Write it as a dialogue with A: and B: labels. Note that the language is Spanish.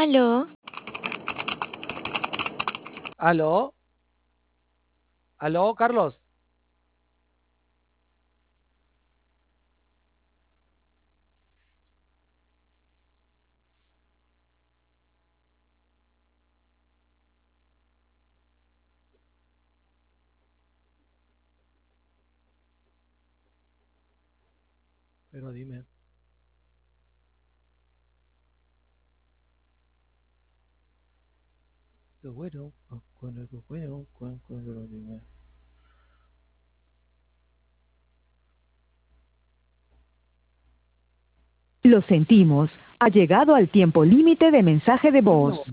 A: Aló,
B: ¿Aló? ¿Aló, Carlos? Pero dime. Lo bueno, cuando lo bueno, cuando lo dime.
C: Lo sentimos, ha llegado al tiempo límite de mensaje de voz.